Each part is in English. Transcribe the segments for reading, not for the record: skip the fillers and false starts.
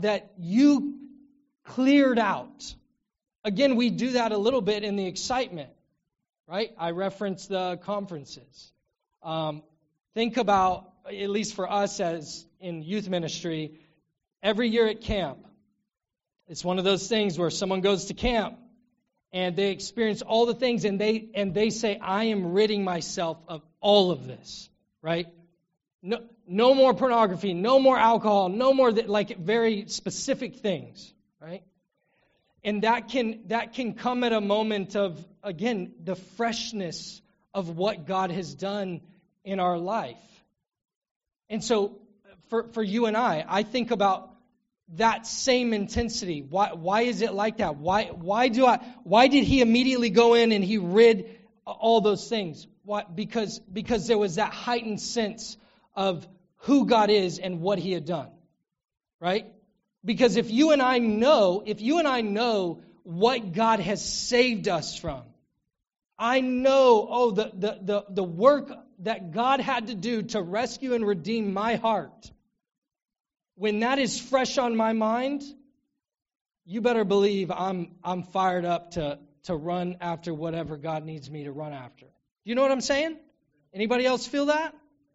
that you cleared out. Again, we do that a little bit in the excitement, right? I reference the conferences. Think about, at least for us as in youth ministry, every year at camp, it's one of those things where someone goes to camp and they experience all the things and they say, I am ridding myself of all of this, right? No more pornography, no more alcohol, no more like very specific things, right? And that can come at a moment of, again, the freshness of what God has done in our life. And so for you and I think about that same intensity. Why is it like that? Why did he immediately go in and he rid all those things? Why? Because there was that heightened sense of who God is and what he had done. Right? Because if you and I know what God has saved us from, I know, the work that God had to do to rescue and redeem my heart. When that is fresh on my mind, you better believe I'm fired up to run after whatever God needs me to run after. You know what I'm saying? Anybody else feel that?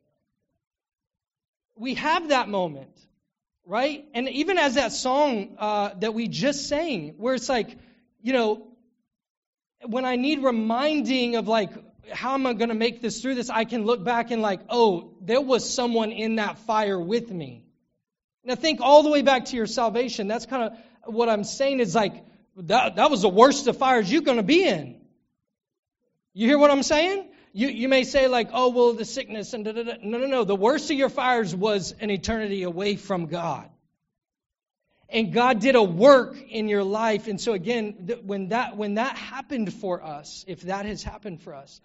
We have that moment, right? And even as that song that we just sang, where it's like, when I need reminding of like, how am I going to make this through this? I can look back and like, oh, there was someone in that fire with me. Now think all the way back to your salvation. That's kind of what I'm saying is like, that was the worst of fires you're going to be in. You hear what I'm saying? You may say like, oh, well, the sickness and da-da-da. No. The worst of your fires was an eternity away from God. And God did a work in your life. And so again, when that happened for us, if that has happened for us,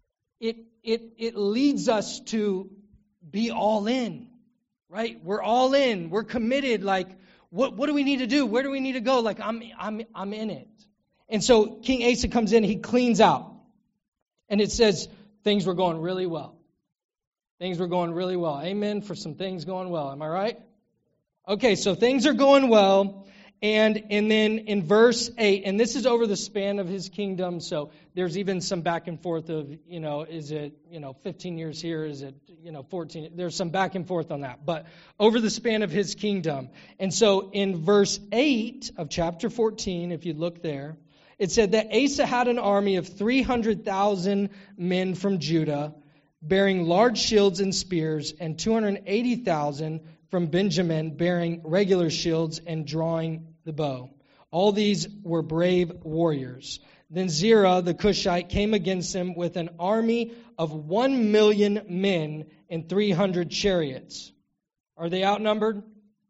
it leads us to be all in. Right? We're all in. We're committed. Like, what do we need to do? Where do we need to go? Like, I'm in it. And so King Asa comes in. He cleans out. And it says things were going really well. Things were going really well. Amen for some things going well. Am I right? Okay, so things are going well. And then in verse 8, and this is over the span of his kingdom, so there's even some back and forth of, is it, 15 years here? Is it, 14? There's some back and forth on that. But over the span of his kingdom. And so in verse 8 of chapter 14, if you look there, it said that Asa had an army of 300,000 men from Judah, bearing large shields and spears, and 280,000 from Benjamin, bearing regular shields and drawing the bow. All these were brave warriors. Then Zerah the Cushite came against him with an army of 1,000,000 men and 300 chariots. Are they outnumbered?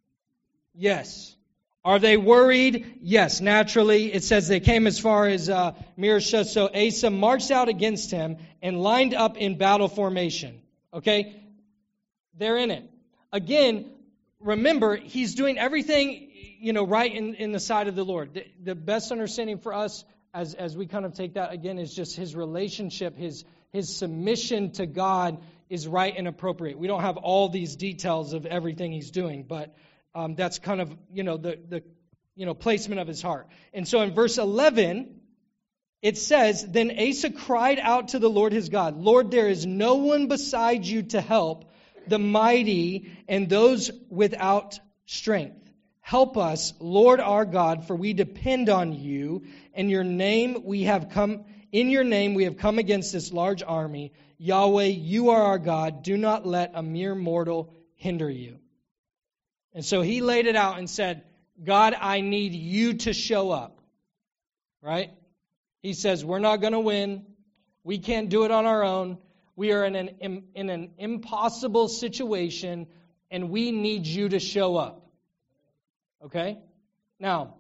Yes. Are they worried? Yes, naturally. It says they came as far as Mareshah. So Asa marched out against him and lined up in battle formation. Okay? They're in it. Again, remember, he's doing everything, right in the sight of the Lord. The best understanding for us as we kind of take that again is just his relationship, his submission to God is right and appropriate. We don't have all these details of everything he's doing, but that's kind of, the placement of his heart. And so in verse 11, it says, Then Asa cried out to the Lord his God, Lord, there is no one beside you to help the mighty and those without strength. Help us, Lord our God, for we depend on you. In your name we have come against this large army. Yahweh, you are our God. Do not let a mere mortal hinder you. And so he laid it out and said, God, I need you to show up. Right? He says, we're not going to win. We can't do it on our own. We are in an impossible situation, and we need you to show up. Okay? Now,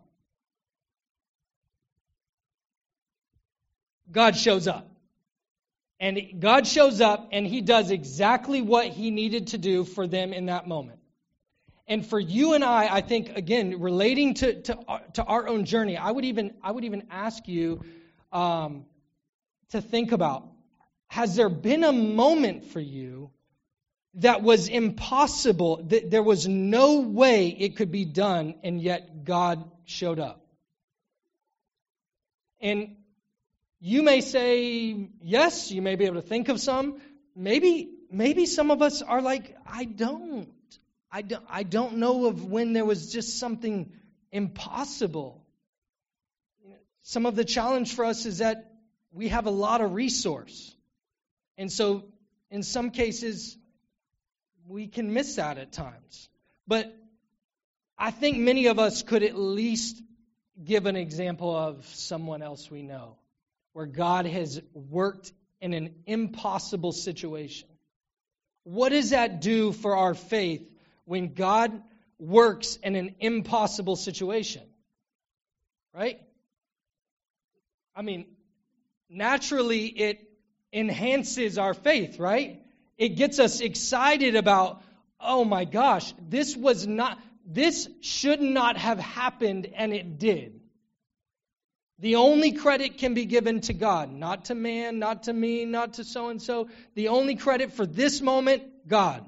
God shows up. And God shows up, and he does exactly what he needed to do for them in that moment. And for you and I think, again, relating to our own journey, I would even ask you to think about, has there been a moment for you that was impossible. There was no way it could be done, and yet God showed up. And you may say, yes, you may be able to think of some. Maybe some of us are like, I don't know of when there was just something impossible. Some of the challenge for us is that we have a lot of resource. And so in some cases, we can miss that at times. But I think many of us could at least give an example of someone else we know where God has worked in an impossible situation. What does that do for our faith when God works in an impossible situation? Right? I mean, naturally it enhances our faith, right? It gets us excited about, oh my gosh, this should not have happened, and it did. The only credit can be given to God, not to man, not to me, not to so-and-so. The only credit for this moment, God.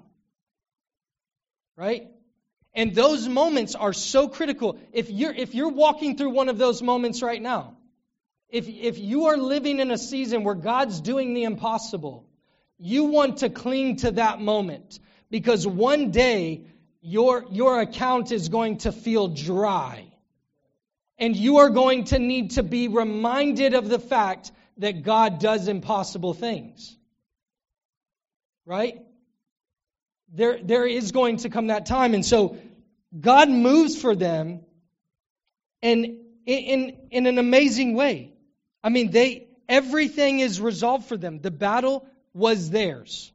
Right? And those moments are so critical. If you're walking through one of those moments right now, if you are living in a season where God's doing the impossible, you want to cling to that moment, because one day your account is going to feel dry. And you are going to need to be reminded of the fact that God does impossible things. Right? There is going to come that time. And so God moves for them and in an amazing way. I mean, everything is resolved for them. The battle was theirs.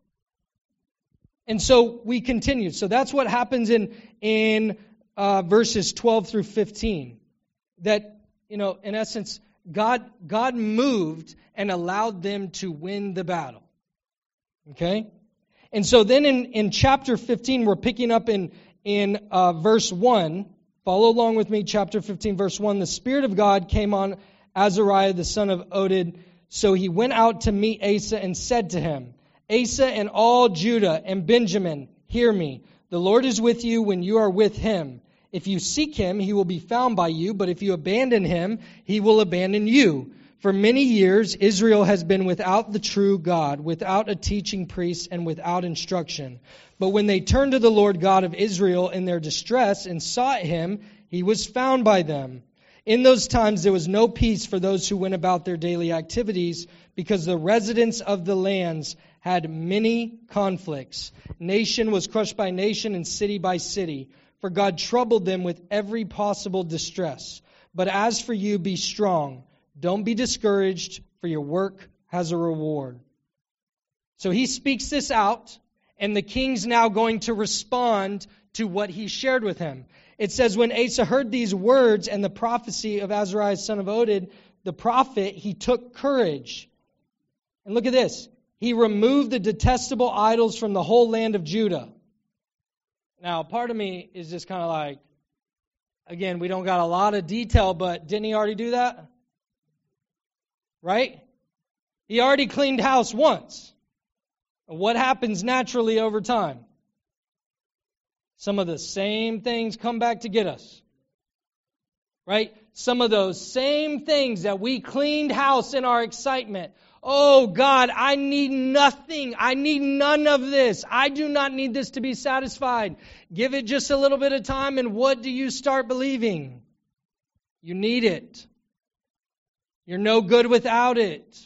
And so we continue. So that's what happens in verses 12 through 15. That, in essence, God moved and allowed them to win the battle. Okay? And so then in chapter 15, we're picking up in verse 1. Follow along with me, chapter 15, verse 1. The Spirit of God came on Azariah, the son of Oded. So he went out to meet Asa and said to him, Asa and all Judah and Benjamin, hear me. The Lord is with you when you are with him. If you seek him, he will be found by you, but if you abandon him, he will abandon you. For many years, Israel has been without the true God, without a teaching priest, and without instruction. But when they turned to the Lord God of Israel in their distress and sought him, he was found by them. In those times, there was no peace for those who went about their daily activities, because the residents of the lands had many conflicts. Nation was crushed by nation and city by city. For God troubled them with every possible distress. But as for you, be strong. Don't be discouraged, for your work has a reward. So he speaks this out, and the king's now going to respond to what he shared with him. It says, when Asa heard these words and the prophecy of Azariah, son of Oded, the prophet, he took courage. And look at this. He removed the detestable idols from the whole land of Judah. Now, part of me is just kind of like, again, we don't got a lot of detail, but didn't he already do that? Right? He already cleaned house once. What happens naturally over time? Some of the same things come back to get us. Right? Some of those same things that we cleaned house in our excitement. Oh God, I need nothing. I need none of this. I do not need this to be satisfied. Give it just a little bit of time, and what do you start believing? You need it. You're no good without it.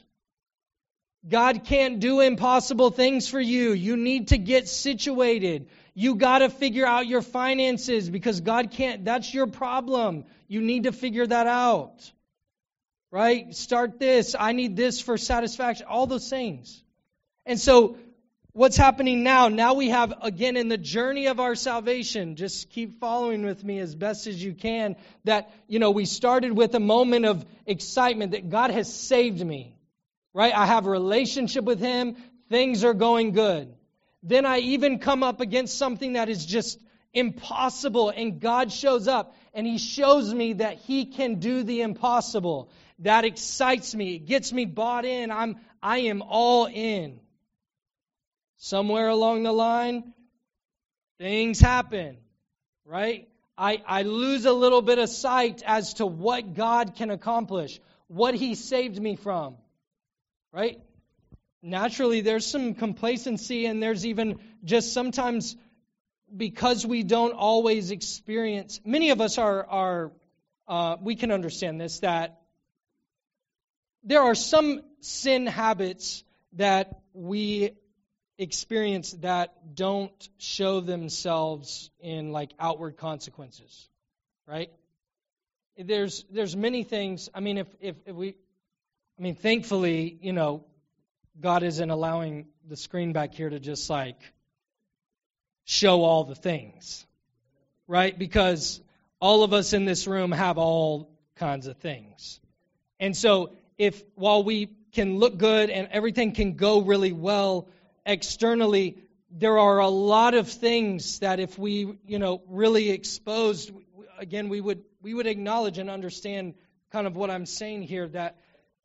God can't do impossible things for you. You need to get situated. You got to figure out your finances, because God can't. That's your problem. You need to figure that out. Right? Start this. I need this for satisfaction. All those things. And so what's happening now? Now we have, again, in the journey of our salvation, just keep following with me as best as you can, that, we started with a moment of excitement that God has saved me. Right? I have a relationship with him. Things are going good. Then I even come up against something that is just impossible, and God shows up and he shows me that he can do the impossible. That excites me. It gets me bought in. I am all in. somewhere along the line, things happen, right? I lose a little bit of sight as to what God can accomplish, what He saved me from, right? Naturally, there's some complacency, and there's even just sometimes, because we don't always experience, many of us we can understand this, that there are some sin habits that we experience that don't show themselves in like outward consequences, right? There's many things. I mean, thankfully, God isn't allowing the screen back here to just like show all the things, right? Because all of us in this room have all kinds of things. And so while we can look good and everything can go really well externally, there are a lot of things that if we, really exposed, again, we would acknowledge and understand kind of what I'm saying here, that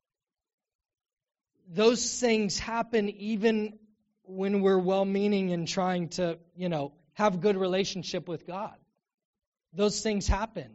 those things happen even when we're well-meaning and trying to, have good relationship with God. Those things happen.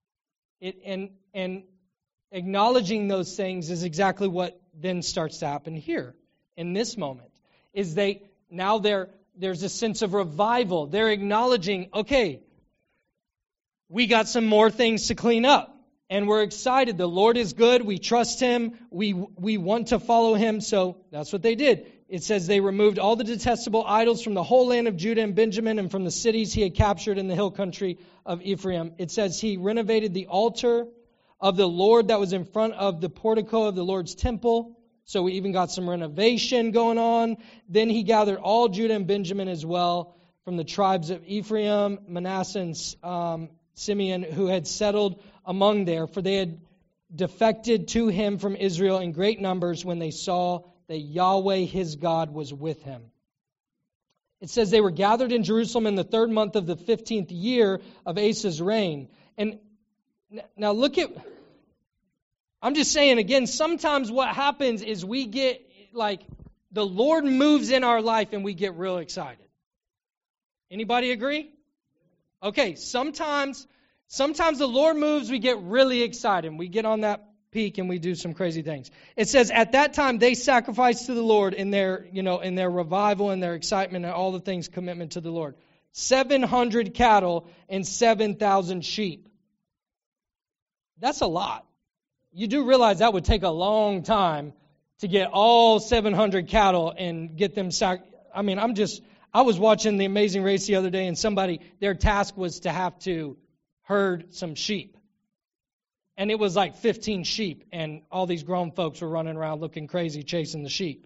And acknowledging those things is exactly what then starts to happen here in this moment. There's a sense of revival. They're acknowledging, okay, we got some more things to clean up. And we're excited. The Lord is good. We trust Him. We want to follow Him. So that's what they did. It says they removed all the detestable idols from the whole land of Judah and Benjamin and from the cities He had captured in the hill country of Ephraim. It says He renovated the altar of the Lord that was in front of the portico of the Lord's temple. So we even got some renovation going on. Then He gathered all Judah and Benjamin as well from the tribes of Ephraim, Manasseh, and Simeon, who had settled among there, for they had defected to Him from Israel in great numbers when they saw that Yahweh his God was with him. It says they were gathered in Jerusalem in the 3rd month of the 15th year of Asa's reign. And now I'm just saying again, sometimes what happens is we get the Lord moves in our life and we get real excited. Anybody agree? Okay, sometimes the Lord moves, we get really excited. We get on that peak and we do some crazy things. It says at that time they sacrificed to the Lord in their revival and their excitement and all the things, commitment to the Lord. 700 cattle and 7,000 sheep. That's a lot. You do realize that would take a long time to get all 700 cattle and get them I was watching The Amazing Race the other day, and their task was to have to herd some sheep. And it was like 15 sheep, and all these grown folks were running around looking crazy chasing the sheep.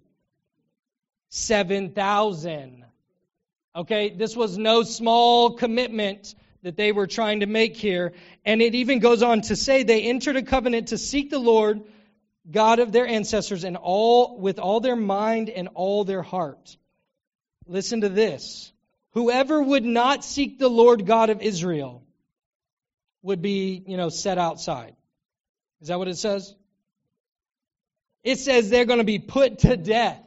7,000. Okay, this was no small commitment that they were trying to make here. And it even goes on to say they entered a covenant to seek the Lord, God of their ancestors, and with all their mind and all their heart. Listen to this. Whoever would not seek the Lord God of Israel would be, set outside. Is that what it says? It says they're going to be put to death.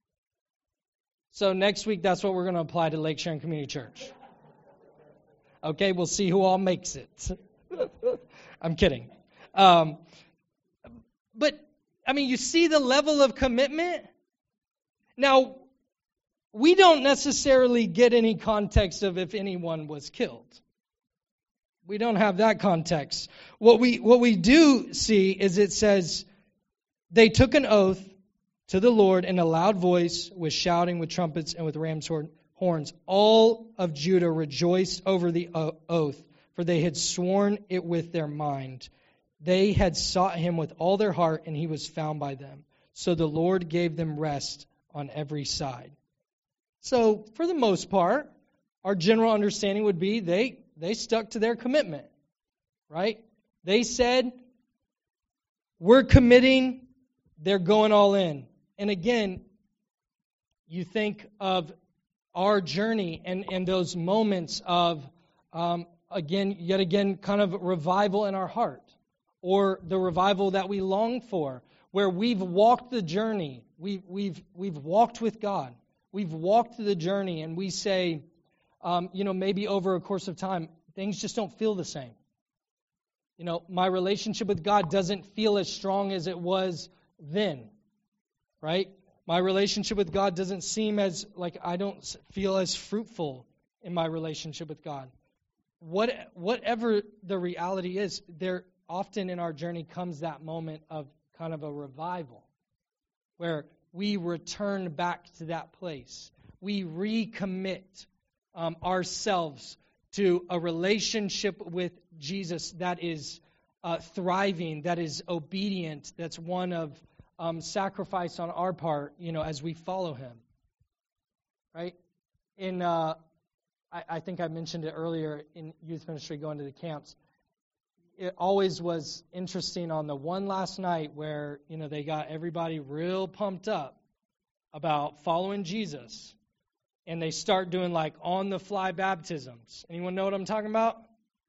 So next week, that's what we're going to apply to Lake Sharon Community Church. Okay, we'll see who all makes it. I'm kidding. But, you see the level of commitment? Now, we don't necessarily get any context of if anyone was killed. We don't have that context. What we do see is it says they took an oath to the Lord in a loud voice with shouting, with trumpets, and with ram's horns. All of Judah rejoiced over the oath, for they had sworn it with their mind. They had sought Him with all their heart, and He was found by them. So the Lord gave them rest on every side. So, for the most part, our general understanding would be they stuck to their commitment, right? They said, we're committing, they're going all in. And again, you think of our journey and those moments of, yet again, kind of revival in our heart, or the revival that we long for, where we've walked the journey, we've walked with God. we've walked through the journey and we say, maybe over a course of time, things just don't feel the same. My relationship with God doesn't feel as strong as it was then, right? My relationship with God doesn't seem as, I don't feel as fruitful in my relationship with God. Whatever the reality is, there often in our journey comes that moment of kind of a revival where we return back to that place. We recommit ourselves to a relationship with Jesus that is thriving, that is obedient, that's one of sacrifice on our part, as we follow Him. Right? I think I mentioned it earlier in youth ministry going to the camps. It always was interesting on the one last night where, they got everybody real pumped up about following Jesus. And they start doing on-the-fly baptisms. Anyone know what I'm talking about?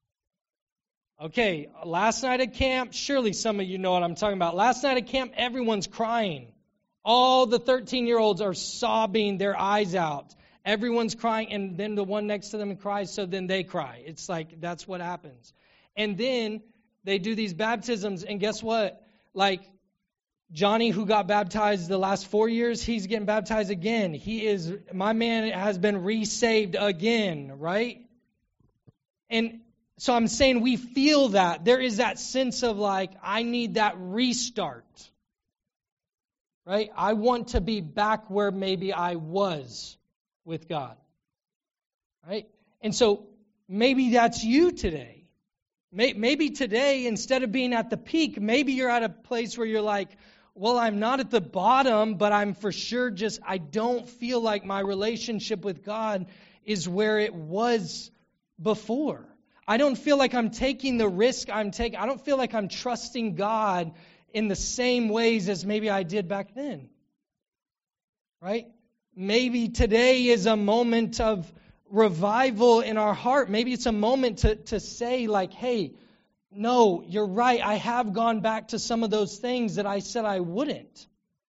Okay, last night at camp, surely some of you know what I'm talking about. Last night at camp, everyone's crying. All the 13-year-olds are sobbing their eyes out. Everyone's crying, and then the one next to them cries, so then they cry. It's that's what happens. And then they do these baptisms, and guess what? Johnny, who got baptized the last 4 years, he's getting baptized again. My man has been resaved again, right? And so I'm saying we feel that. There is that sense of I need that restart, right? I want to be back where maybe I was with God, right? And so maybe that's you today. Maybe today, instead of being at the peak, maybe you're at a place where you're I'm not at the bottom, but I'm for sure I don't feel like my relationship with God is where it was before. I don't feel like I'm taking the risk I don't feel like I'm trusting God in the same ways as maybe I did back then. Right? Maybe today is a moment of revival in our heart. Maybe it's a moment to say hey, no, you're right. I have gone back to some of those things that I said I wouldn't.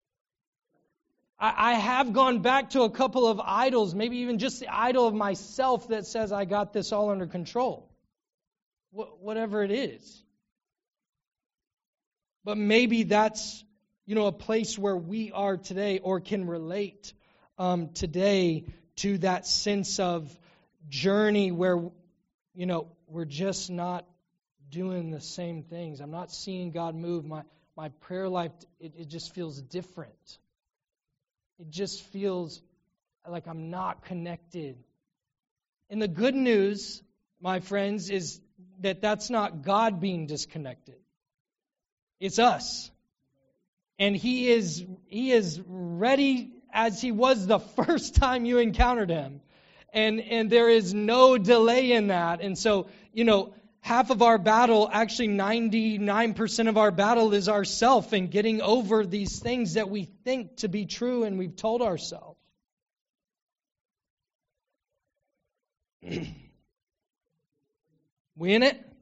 I have gone back to a couple of idols, maybe even just the idol of myself that says I got this all under control. Whatever it is. But maybe that's, a place where we are today or can relate today to that sense of journey where, we're just not doing the same things. I'm not seeing God move. My prayer life, it just feels different. It just feels like I'm not connected. And the good news, my friends, is that that's not God being disconnected. It's us. And He is ready as He was the first time you encountered Him. And there is no delay in that. And so, half of our battle, actually 99% of our battle is ourself and getting over these things that we think to be true and we've told ourselves. We in it?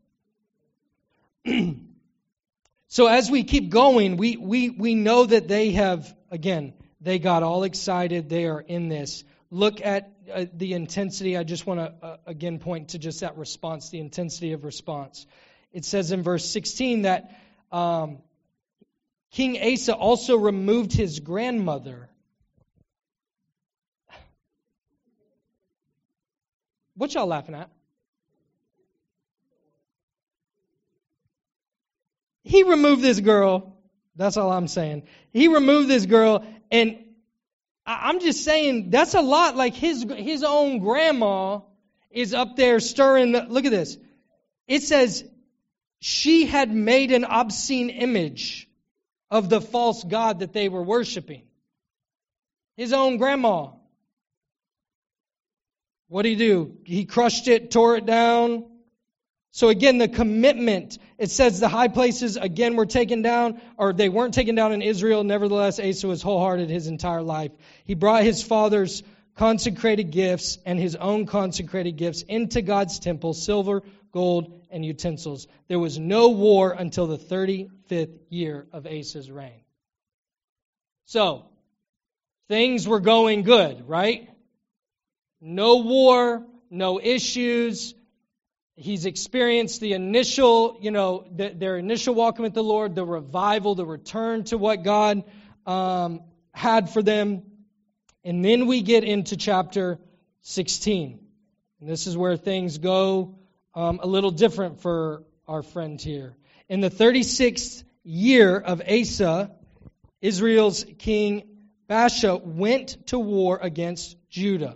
So as we keep going, we know that they have, again, they got all excited. They are in this. Look at the intensity. I just want to, again, point to just that response, the intensity of response. It says in verse 16 that King Asa also removed his grandmother. What y'all laughing at? He removed this girl. That's all I'm saying. He removed this girl, and I'm just saying that's a lot. His own grandma is up there stirring. Look at this. It says she had made an obscene image of the false god that they were worshiping. His own grandma. What did he do? He crushed it, tore it down. So again, the commitment, it says the high places again were taken down, or they weren't taken down in Israel. Nevertheless, Asa was wholehearted his entire life. He brought his father's consecrated gifts and his own consecrated gifts into God's temple, silver, gold, and utensils. There was no war until the 35th year of Asa's reign. So, things were going good, right? No war, no issues. He's experienced the initial, their initial walk with the Lord, the revival, the return to what God had for them. And then we get into chapter 16. And this is where things go a little different for our friend here. In the 36th year of Asa, Israel's king Baasha went to war against Judah.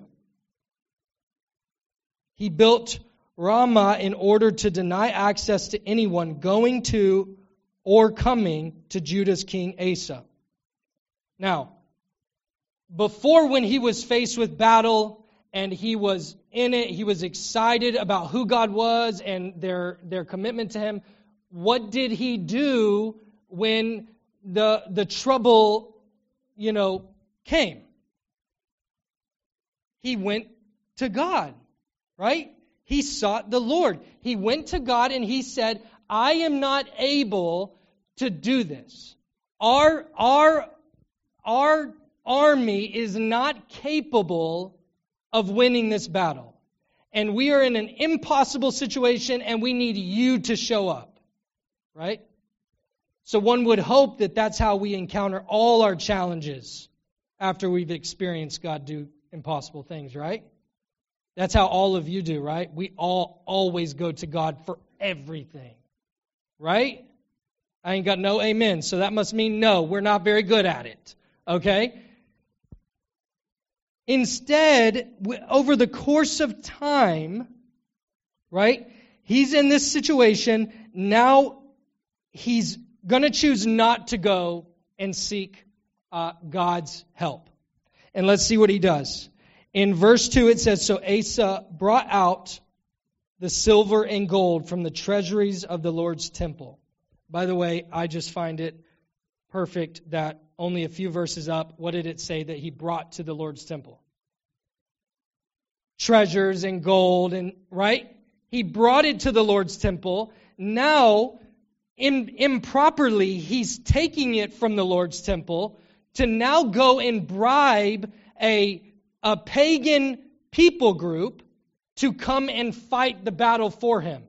He built Ramah in order to deny access to anyone going to or coming to Judah's king Asa. Now, before, when he was faced with battle and he was in it, he was excited about who God was and their commitment to him. What did he do when the trouble, came? He went to God, right? He sought the Lord. He went to God and he said, I am not able to do this. Our army is not capable of winning this battle. And we are in an impossible situation and we need you to show up. Right? So one would hope that that's how we encounter all our challenges after we've experienced God do impossible things, right? That's how all of you do, right? We all always go to God for everything. Right? I ain't got no amen, so that must mean no, we're not very good at it. Okay? Instead, over the course of time, right, he's in this situation. Now he's going to choose not to go and seek God's help. And let's see what he does. In verse 2 it says, So Asa brought out the silver and gold from the treasuries of the Lord's temple. By the way, I just find it perfect that only a few verses up, what did it say that he brought to the Lord's temple? Treasures and gold, and right? He brought it to the Lord's temple. Now, improperly, he's taking it from the Lord's temple to now go and bribe a pagan people group to come and fight the battle for him.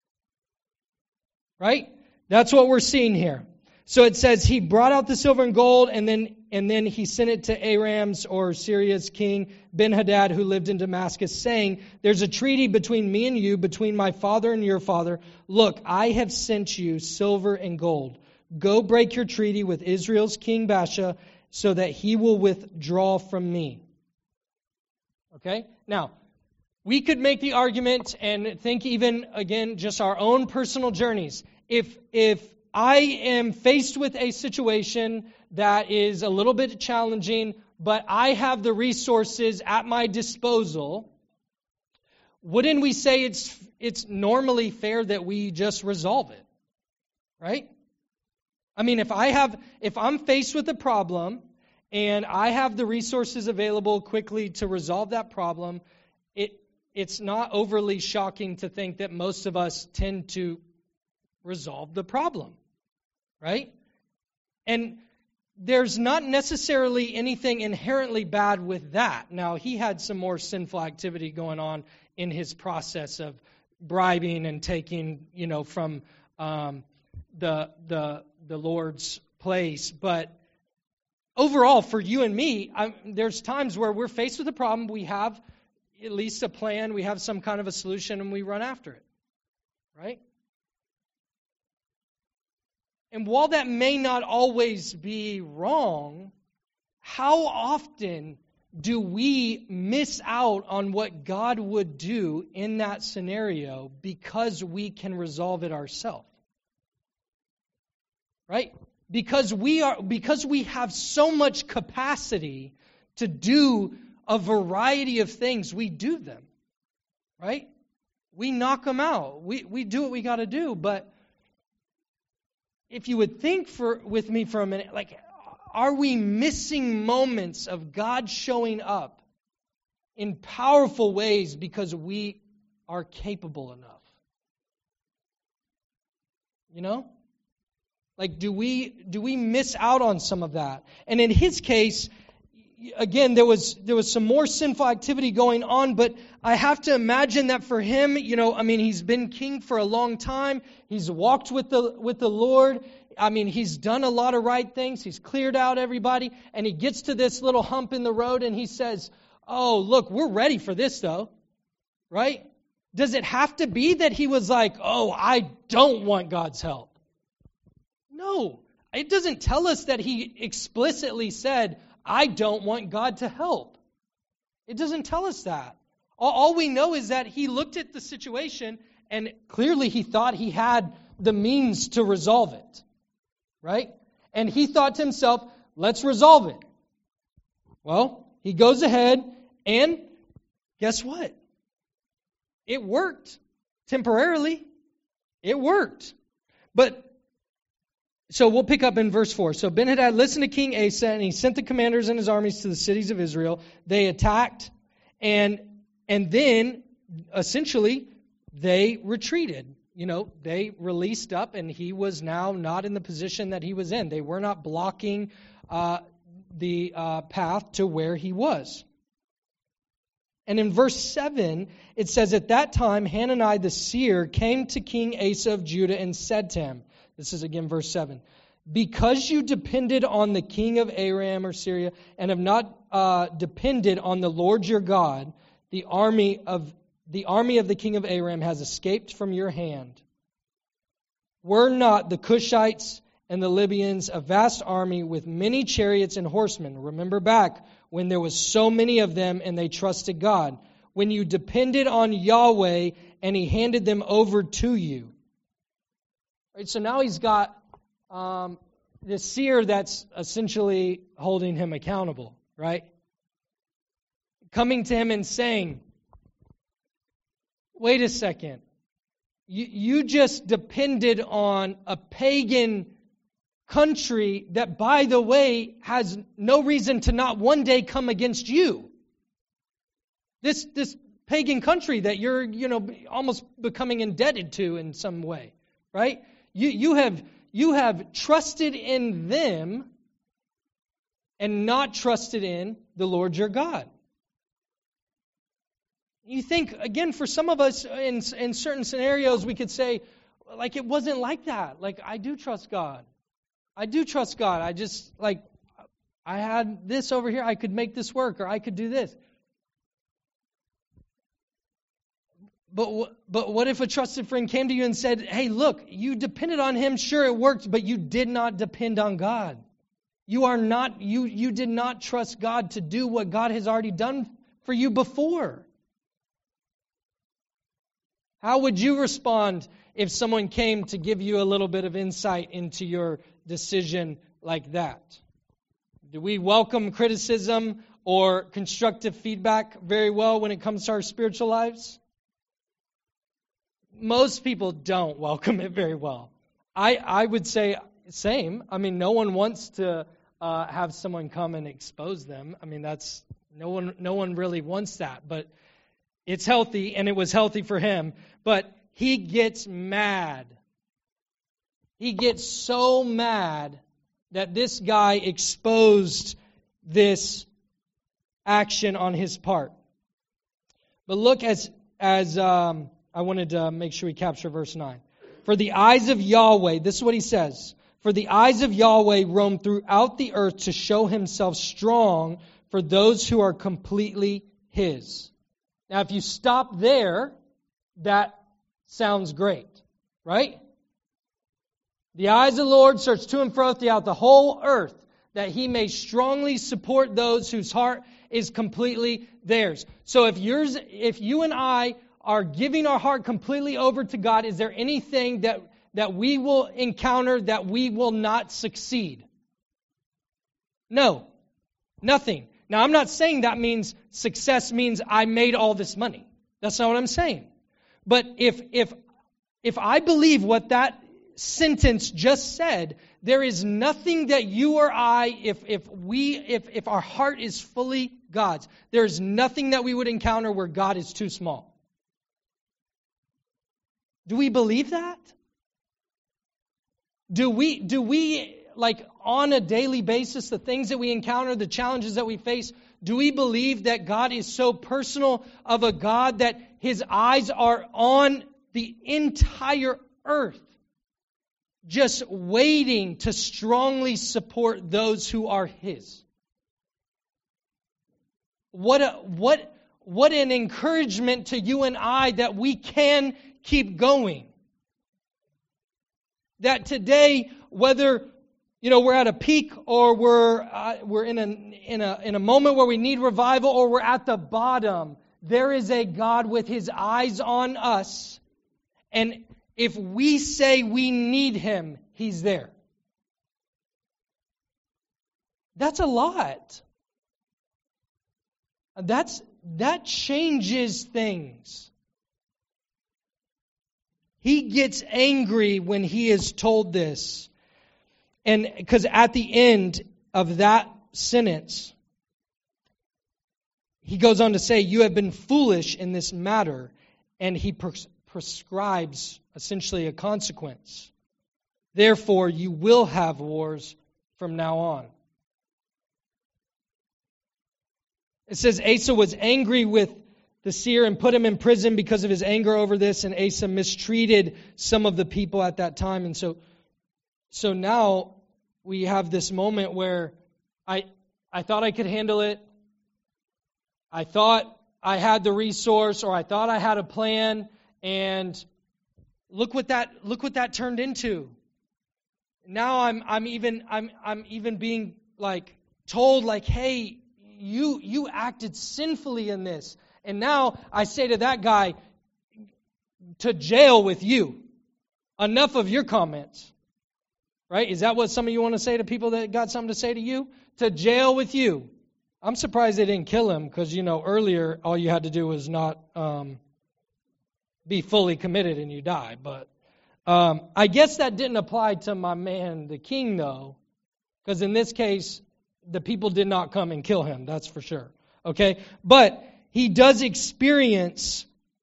Right? That's what we're seeing here. So it says he brought out the silver and gold, and then he sent it to Aram's or Syria's king Ben-Hadad, who lived in Damascus, saying, There's a treaty between me and you, between my father and your father. Look, I have sent you silver and gold. Go break your treaty with Israel's king Baasha, so that he will withdraw from me. Okay? Now, we could make the argument and think even, again, just our own personal journeys. If I am faced with a situation that is a little bit challenging, but I have the resources at my disposal, wouldn't we say it's normally fair that we just resolve it? Right? I mean, if I'm faced with a problem and I have the resources available quickly to resolve that problem, it's not overly shocking to think that most of us tend to resolve the problem. Right? And there's not necessarily anything inherently bad with that. Now, he had some more sinful activity going on in his process of bribing and taking, from the Lord's place. But overall, for you and me, there's times where we're faced with a problem. We have at least a plan. We have some kind of a solution, and we run after it. Right? And while that may not always be wrong, how often do we miss out on what God would do in that scenario because we can resolve it ourselves? Right? Because we have so much capacity to do a variety of things, we do them. Right? We knock them out. We do what we got to do, but if you would think with me for a minute, are we missing moments of God showing up in powerful ways because we are capable enough? Do we miss out on some of that? And in his case, again, there was some more sinful activity going on, but I have to imagine that for him, he's been king for a long time. He's walked with the Lord. He's done a lot of right things. He's cleared out everybody, and he gets to this little hump in the road, and he says, "Oh, look, we're ready for this, though." Right? Does it have to be that he was like, "Oh, I don't want God's help"? No. It doesn't tell us that he explicitly said, "I don't want God to help." It doesn't tell us that. All we know is that he looked at the situation and clearly he thought he had the means to resolve it. Right? And he thought to himself, let's resolve it. Well, he goes ahead and guess what? It worked. Temporarily. It worked. So we'll pick up in verse 4. So Ben-Hadad listened to King Asa, and he sent the commanders and his armies to the cities of Israel. They attacked, and then, essentially, they retreated. They released up, and he was now not in the position that he was in. They were not blocking the path to where he was. And in verse 7, it says, "At that time, Hanani the seer came to King Asa of Judah and said to him," this is again verse 7, "Because you depended on the king of Aram or Syria and have not depended on the Lord your God, the army of the king of Aram has escaped from your hand. Were not the Cushites and the Libyans a vast army with many chariots and horsemen?" Remember back when there was so many of them and they trusted God. "When you depended on Yahweh and he handed them over to you." Right, so now he's got the seer that's essentially holding him accountable, right? Coming to him and saying, wait a second, you just depended on a pagan country that, by the way, has no reason to not one day come against you. This pagan country that you're, almost becoming indebted to in some way, right? You have trusted in them and not trusted in the Lord your God. You think, again, for some of us in certain scenarios, we could say, like, it wasn't like that. Like, I do trust God. I do trust God. I just, I had this over here. I could make this work, or I could do this. But what if a trusted friend came to you and said, hey, look, you depended on him. Sure, it worked, but you did not depend on God. You did not trust God to do what God has already done for you before. How would you respond if someone came to give you a little bit of insight into your decision like that? Do we welcome criticism or constructive feedback very well when it comes to our spiritual lives? Most people don't welcome it very well. I would say same. No one wants to have someone come and expose them. That's no one really wants that. But it's healthy, and it was healthy for him. But he gets mad. He gets so mad that this guy exposed this action on his part. But look as I wanted to make sure we capture verse 9. For the eyes of Yahweh, this is what he says. For the eyes of Yahweh roam throughout the earth to show himself strong for those who are completely his. Now, if you stop there, that sounds great, right? The eyes of the Lord search to and fro throughout the whole earth, that he may strongly support those whose heart is completely theirs. So if you and I are giving our heart completely over to God, is there anything that we will encounter that we will not succeed? No, nothing. Now, I'm not saying that means success means I made all this money. That's not what I'm saying. But if I believe what that sentence just said, there is nothing that you or I, if our heart is fully God's, there is nothing that we would encounter where God is too small. Do we believe that? Do we like on a daily basis, the things that we encounter, the challenges that we face, do we believe that God is so personal of a God that His eyes are on the entire earth, just waiting to strongly support those who are His? What an encouragement to you and I that we can keep going. That today, whether we're at a peak or we're in a moment where we need revival, or we're at the bottom, there is a God with His eyes on us, and if we say we need Him, He's there. That's a lot. That changes things. He gets angry when he is told this. And because at the end of that sentence, he goes on to say, you have been foolish in this matter. And he prescribes essentially a consequence. Therefore, you will have wars from now on. It says Asa was angry with the seer and put him in prison because of his anger over this, and Asa mistreated some of the people at that time. And so now we have this moment where I thought I could handle it. I thought I had the resource, or I thought I had a plan, and look what that turned into. Now I'm even being like told like, hey, you acted sinfully in this. And now I say to that guy, to jail with you. Enough of your comments. Right? Is that what some of you want to say to people that got something to say to you? To jail with you. I'm surprised they didn't kill him because, earlier all you had to do was not be fully committed and you die. But I guess that didn't apply to my man, the king, though. Because in this case, the people did not come and kill him. That's for sure. Okay? But he does experience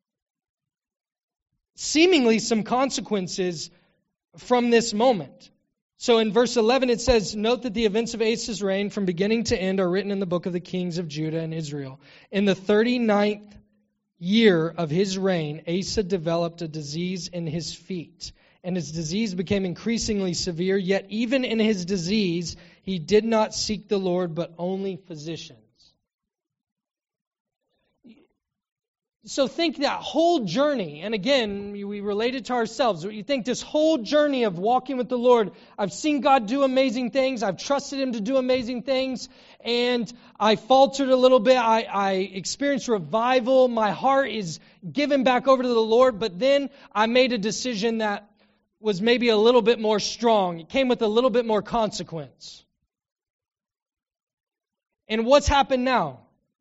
seemingly some consequences from this moment. So in verse 11 it says, note that the events of Asa's reign from beginning to end are written in the book of the kings of Judah and Israel. In the 39th year of his reign, Asa developed a disease in his feet, and his disease became increasingly severe. Yet even in his disease, he did not seek the Lord, but only physicians. So think that whole journey, and again, we relate it to ourselves. You think this whole journey of walking with the Lord, I've seen God do amazing things, I've trusted Him to do amazing things, and I faltered a little bit, I experienced revival, my heart is given back over to the Lord, but then I made a decision that was maybe a little bit more strong. It came with a little bit more consequence. And what's happened now?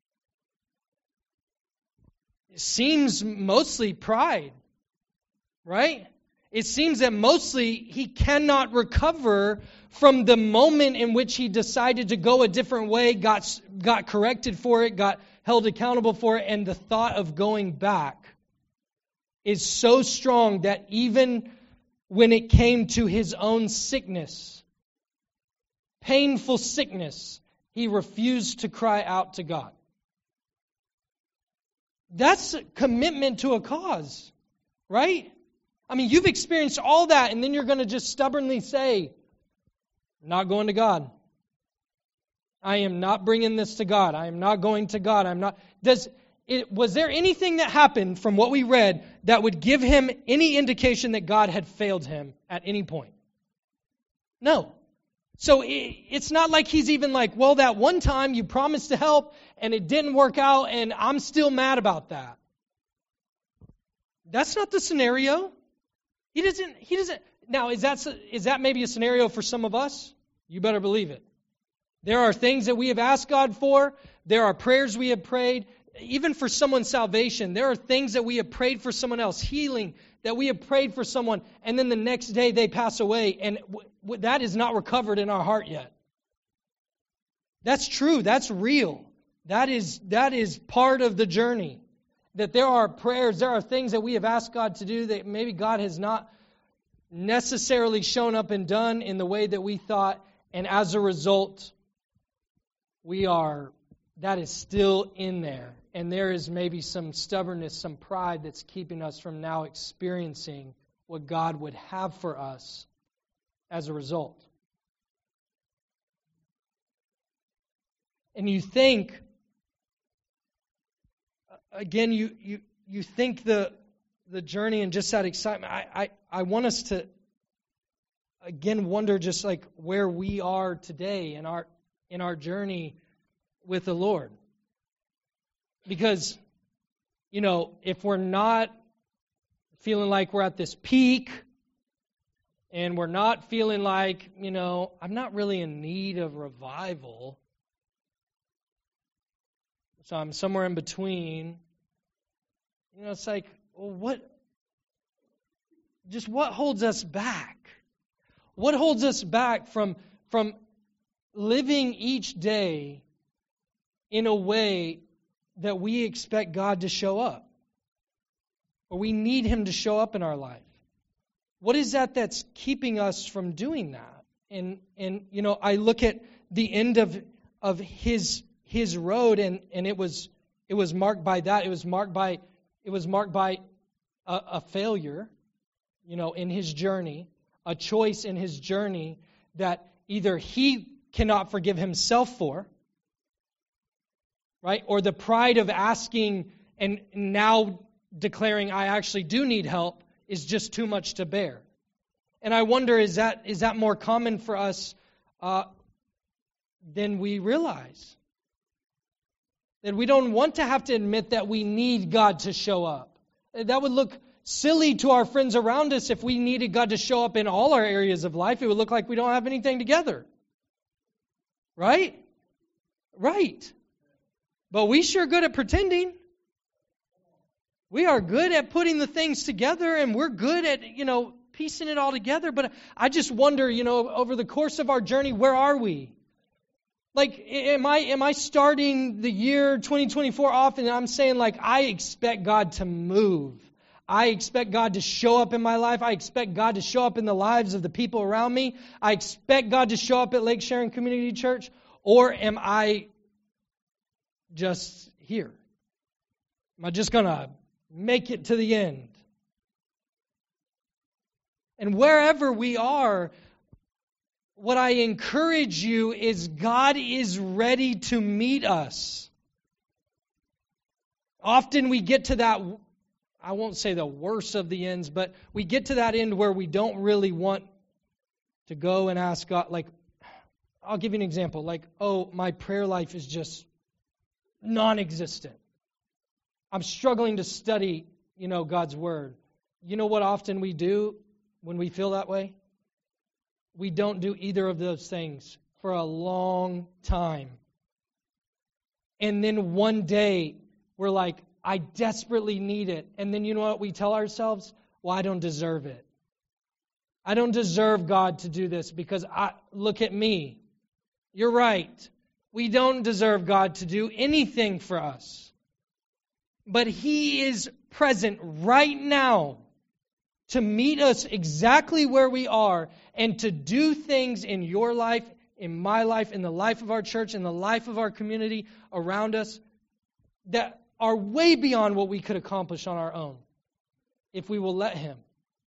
It seems mostly pride, right? It seems that mostly he cannot recover from the moment in which he decided to go a different way, got corrected for it, got held accountable for it, and the thought of going back is so strong that even when it came to his own sickness, painful sickness, he refused to cry out to God. That's a commitment to a cause, right? I mean, you've experienced all that, and then you're going to just stubbornly say, I'm not going to God. I am not bringing this to God. I am not going to God. Was there anything that happened from what we read that would give him any indication that God had failed him at any point? No. So it's not like he's even like, well, that one time you promised to help and it didn't work out and I'm still mad about that. That's not the scenario. He doesn't. Now, is that maybe a scenario for some of us? You better believe it. There are things that we have asked God for. There are prayers we have prayed. Even for someone's salvation, there are things that we have prayed for someone else, healing, that we have prayed for someone, and then the next day they pass away, and that is not recovered in our heart yet. That's true. That's real. That is part of the journey. That there are prayers, there are things that we have asked God to do that maybe God has not necessarily shown up and done in the way that we thought, and as a result, that is still in there. And there is maybe some stubbornness, some pride that's keeping us from now experiencing what God would have for us as a result. And you think, again, you think the journey and just that excitement. I want us to, again, wonder just like where we are today in our journey with the Lord. Because, if we're not feeling like we're at this peak, and we're not feeling like, I'm not really in need of revival, so I'm somewhere in between, it's like, well, what holds us back? What holds us back from living each day in a way that we expect God to show up? Or we need Him to show up in our life? What is that that's keeping us from doing that? And I look at the end of His road, and it was marked by that. It was marked by a failure, in His journey, a choice in His journey that either He cannot forgive Himself for, right? Or the pride of asking and now declaring, I actually do need help, is just too much to bear. And I wonder, is that more common for us than we realize? That we don't want to have to admit that we need God to show up. That would look silly to our friends around us if we needed God to show up in all our areas of life. It would look like we don't have anything together. Right? Right. But we sure good at pretending. We are good at putting the things together, and we're good at, piecing it all together. But I just wonder, over the course of our journey, where are we? Like, am I starting the year 2024 off and I'm saying, like, I expect God to move. I expect God to show up in my life. I expect God to show up in the lives of the people around me. I expect God to show up at Lake Sharon Community Church. Or am I just here? Am I just going to make it to the end? And wherever we are, what I encourage you is God is ready to meet us. Often we get to that, I won't say the worst of the ends, but we get to that end where we don't really want to go and ask God. Like, I'll give you an example. Like, my prayer life is just non-existent. I'm struggling to study, God's Word. You know what often we do when we feel that way? We don't do either of those things for a long time. And then one day, we're like, I desperately need it. And then you know what we tell ourselves? Well, I don't deserve it. I don't deserve God to do this because look at me. You're right. We don't deserve God to do anything for us. But He is present right now to meet us exactly where we are and to do things in your life, in my life, in the life of our church, in the life of our community around us that are way beyond what we could accomplish on our own if we will let Him.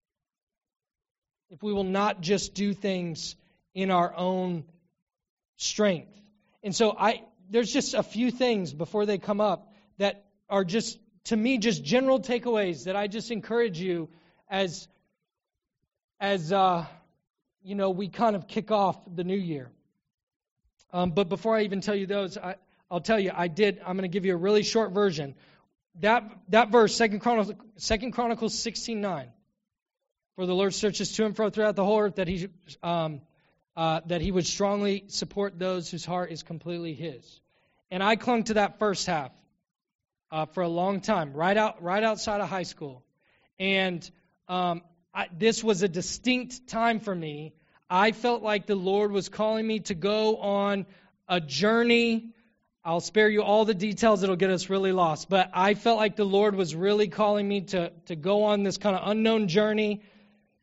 If we will not just do things in our own strength. And so there's just a few things before they come up that are just, to me, just general takeaways that I just encourage you as we kind of kick off the new year. But before I even tell you those, I'll tell you, I'm going to give you a really short version. That verse, 2 Chronicles 16:9. For the Lord searches to and fro throughout the whole earth, that He would strongly support those whose heart is completely His. And I clung to that first half for a long time, right outside of high school. And this was a distinct time for me. I felt like the Lord was calling me to go on a journey. I'll spare you all the details. It'll get us really lost. But I felt like the Lord was really calling me to go on this kind of unknown journey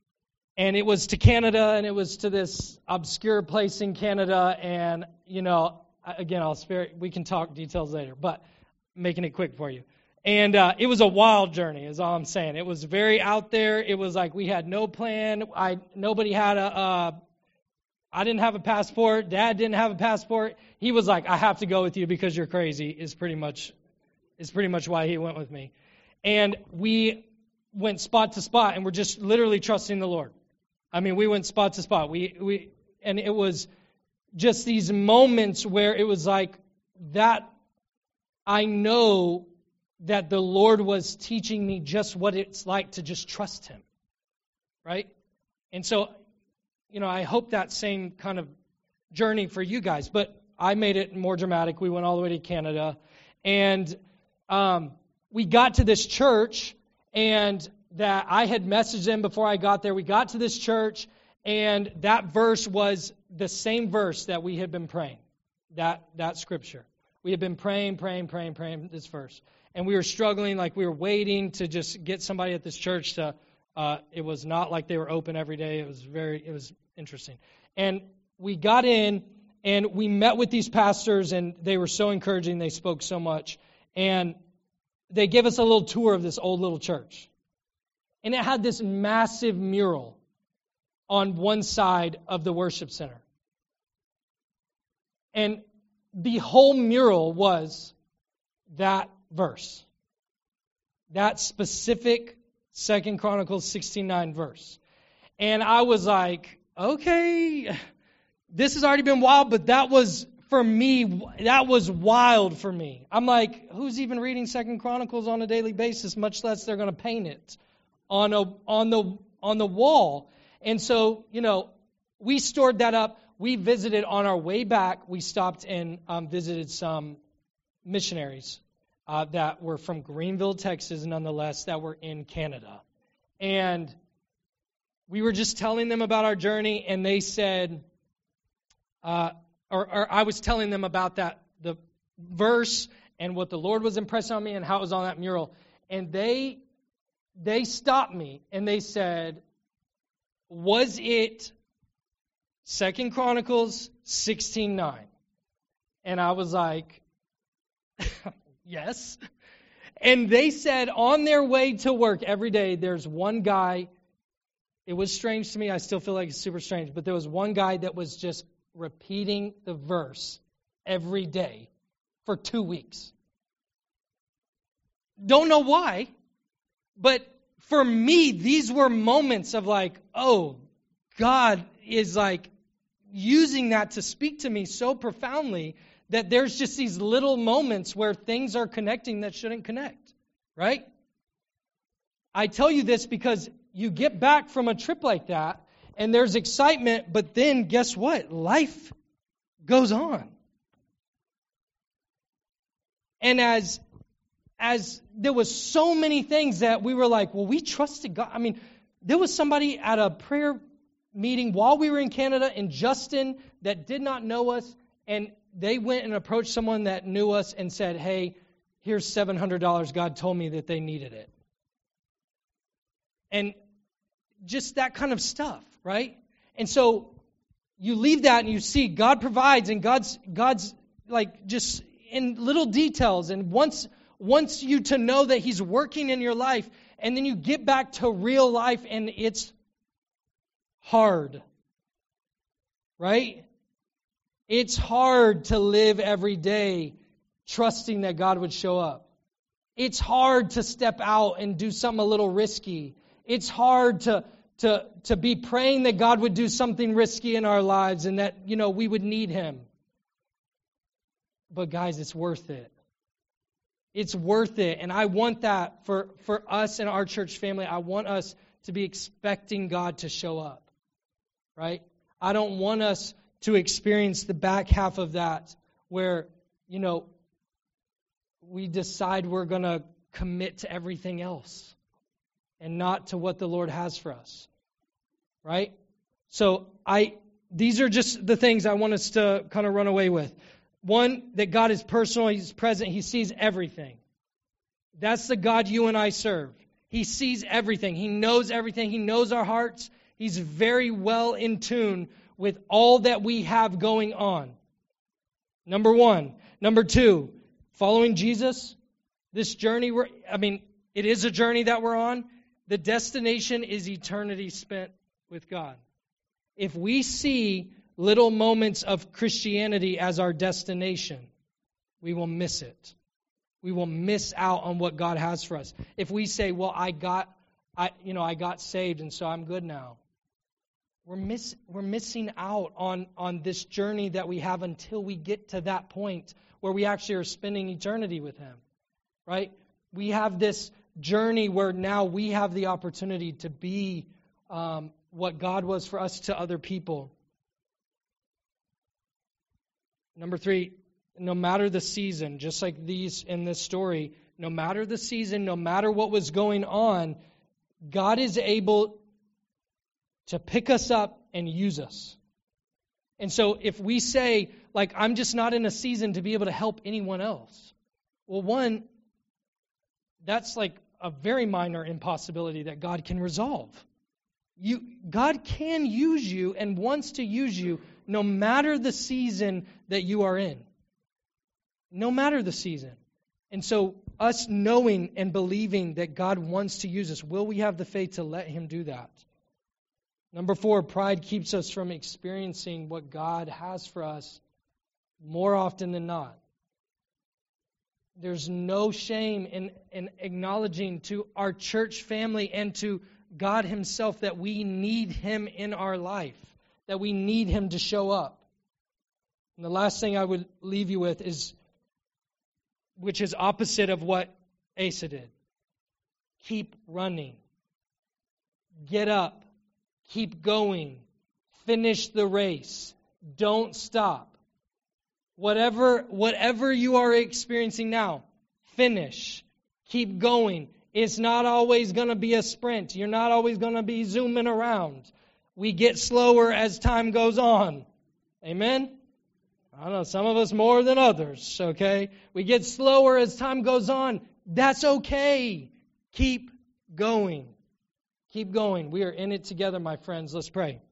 And it was to Canada, and it was to this obscure place in Canada. And, again, we can talk details later, but making it quick for you. And it was a wild journey, is all I'm saying. It was very out there. It was like we had no plan. Nobody had I didn't have a passport. Dad didn't have a passport. He was like, I have to go with you because you're crazy, is pretty much why he went with me. And we went spot to spot, and we're just literally trusting the Lord. I mean, we went spot to spot. And it was just these moments where it was like that. I know that the Lord was teaching me just what it's like to just trust Him, right? And so, I hope that same kind of journey for you guys. But I made it more dramatic. We went all the way to Canada, and we got to this church, and that I had messaged them before I got there. We got to this church, and that verse was the same verse that we had been praying, that scripture. We had been praying this verse. And we were struggling, like we were waiting to just get somebody at this church to, it was not like they were open every day. It was interesting. And we got in, and we met with these pastors, and they were so encouraging. They spoke so much. And they gave us a little tour of this old little church. And it had this massive mural on one side of the worship center. And the whole mural was that verse. That specific 2 Chronicles 16:9 verse. And I was like, okay, this has already been wild, but that was, for me, that was wild for me. I'm like, who's even reading 2 Chronicles on a daily basis, much less they're going to paint it on the wall. And so, we stored that up. We visited on our way back. We stopped and visited some missionaries that were from Greenville, Texas, nonetheless, that were in Canada. And we were just telling them about our journey, and they said, or I was telling them about the verse and what the Lord was impressing on me and how it was on that mural. And they stopped me, and they said, was it 2 Chronicles 16:9? And I was like, yes. And they said on their way to work every day, there's one guy. It was strange to me. I still feel like it's super strange. But there was one guy that was just repeating the verse every day for 2 weeks. Don't know why. But for me, these were moments of like, oh, God is like using that to speak to me so profoundly that there's just these little moments where things are connecting that shouldn't connect, right? I tell you this because you get back from a trip like that and there's excitement, but then guess what? Life goes on. And as there was so many things that we were like, well, we trusted God. I mean, there was somebody at a prayer meeting while we were in Canada in Justin that did not know us, and they went and approached someone that knew us and said, hey, here's $700. God told me that they needed it. And just that kind of stuff, right? And so you leave that and you see God provides, and God's like just in little details, and wants you to know that He's working in your life, and then you get back to real life and it's hard, right? It's hard to live every day trusting that God would show up. It's hard to step out and do something a little risky. It's hard to be praying that God would do something risky in our lives and that, we would need Him. But guys, it's worth it. It's worth it. And I want that for us and our church family. I want us to be expecting God to show up, right? I don't want us to experience the back half of that where, we decide we're going to commit to everything else and not to what the Lord has for us, right? So these are just the things I want us to kind of run away with. One, that God is personal, He's present, He sees everything. That's the God you and I serve. He sees everything. He knows everything. He knows our hearts. He's very well in tune with all that we have going on. Number one. Number two, following Jesus, this journey, it is a journey that we're on. The destination is eternity spent with God. If we see little moments of Christianity as our destination, we will miss it. We will miss out on what God has for us. If we say, well, I got saved and so I'm good now. We're missing out on this journey that we have until we get to that point where we actually are spending eternity with Him. Right? We have this journey where now we have the opportunity to be what God was for us to other people. Number three, no matter the season, just like these in this story, no matter the season, no matter what was going on, God is able to pick us up and use us. And so if we say, like, I'm just not in a season to be able to help anyone else, well, one, that's like a very minor impossibility that God can resolve. God can use you and wants to use you no matter the season that you are in. No matter the season. And so us knowing and believing that God wants to use us, will we have the faith to let Him do that? Number four, pride keeps us from experiencing what God has for us more often than not. There's no shame in acknowledging to our church family and to God Himself that we need Him in our life, that we need Him to show up. And the last thing I would leave you with is, which is opposite of what Asa did. Keep running. Get up. Keep going. Finish the race. Don't stop. Whatever you are experiencing now, finish. Keep going. It's not always going to be a sprint. You're not always going to be zooming around. We get slower as time goes on. Amen? I don't know, some of us more than others, okay? We get slower as time goes on. That's okay. Keep going. Keep going. We are in it together, my friends. Let's pray.